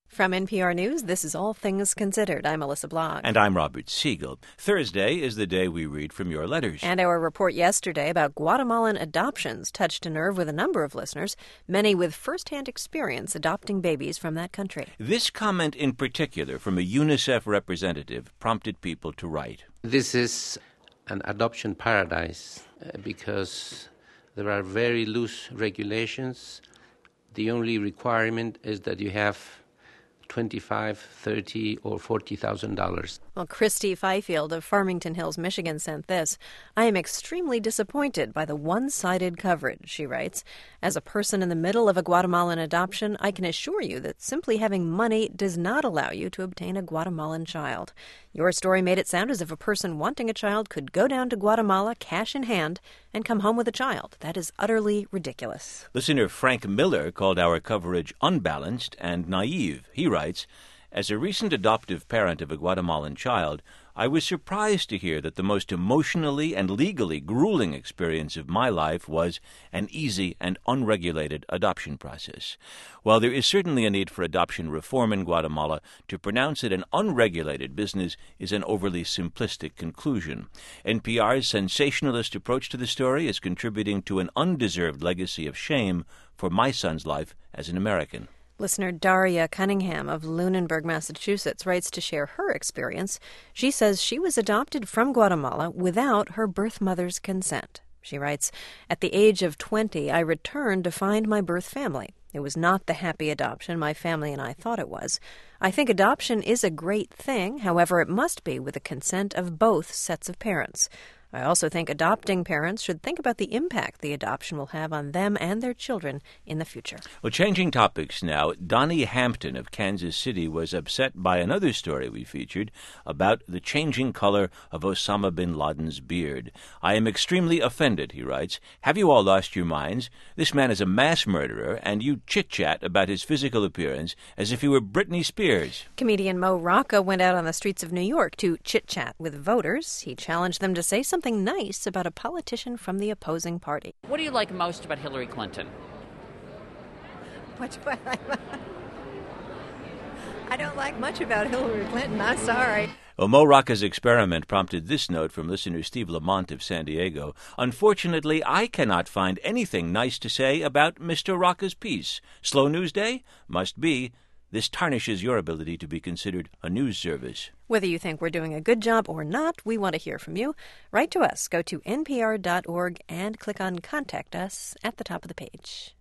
From NPR News, this is All Things Considered. I'm Melissa Block. And I'm Robert Siegel. Thursday is the day we read from your letters. And our report yesterday about Guatemalan adoptions touched a nerve with a number of listeners, many with first-hand experience adopting babies from that country. This comment in particular from a UNICEF representative prompted people to write. This is an adoption paradise because there are very loose regulations. The only requirement is that you have $25,000, $30,000, or $40,000. Well, Christy Fifield of Farmington Hills, Michigan sent this. I am extremely disappointed by the one-sided coverage, she writes. As a person in the middle of a Guatemalan adoption, I can assure you that simply having money does not allow you to obtain a Guatemalan child. Your story made it sound as if a person wanting a child could go down to Guatemala, cash in hand, and come home with a child. That is utterly ridiculous. Listener Frank Miller called our coverage unbalanced and naive. He writes, as a recent adoptive parent of a Guatemalan child, I was surprised to hear that the most emotionally and legally grueling experience of my life was an easy and unregulated adoption process. While there is certainly a need for adoption reform in Guatemala, to pronounce it an unregulated business is an overly simplistic conclusion. NPR's sensationalist approach to the story is contributing to an undeserved legacy of shame for my son's life as an American. Listener Daria Cunningham of Lunenburg, Massachusetts, writes to share her experience. She says she was adopted from Guatemala without her birth mother's consent. She writes, at the age of 20, I returned to find my birth family. It was not the happy adoption my family and I thought it was. I think adoption is a great thing. However, it must be with the consent of both sets of parents. I also think adopting parents should think about the impact the adoption will have on them and their children in the future. Well, changing topics now, Donnie Hampton of Kansas City was upset by another story we featured about the changing color of Osama bin Laden's beard. I am extremely offended, he writes. Have you all lost your minds? This man is a mass murderer, and you chit-chat about his physical appearance as if he were Britney Spears. Comedian Mo Rocca went out on the streets of New York to chit-chat with voters. He challenged them to say something nice about a politician from the opposing party. What do you like most about Hillary Clinton? What do I like? I don't like much about Hillary Clinton. I'm sorry. Well, Mo Rocca's experiment prompted this note from listener Steve Lamont of San Diego. Unfortunately, I cannot find anything nice to say about Mr. Rocca's piece. Slow news day? Must be. This tarnishes your ability to be considered a news service. Whether you think we're doing a good job or not, we want to hear from you. Write to us. Go to npr.org and click on Contact Us at the top of the page.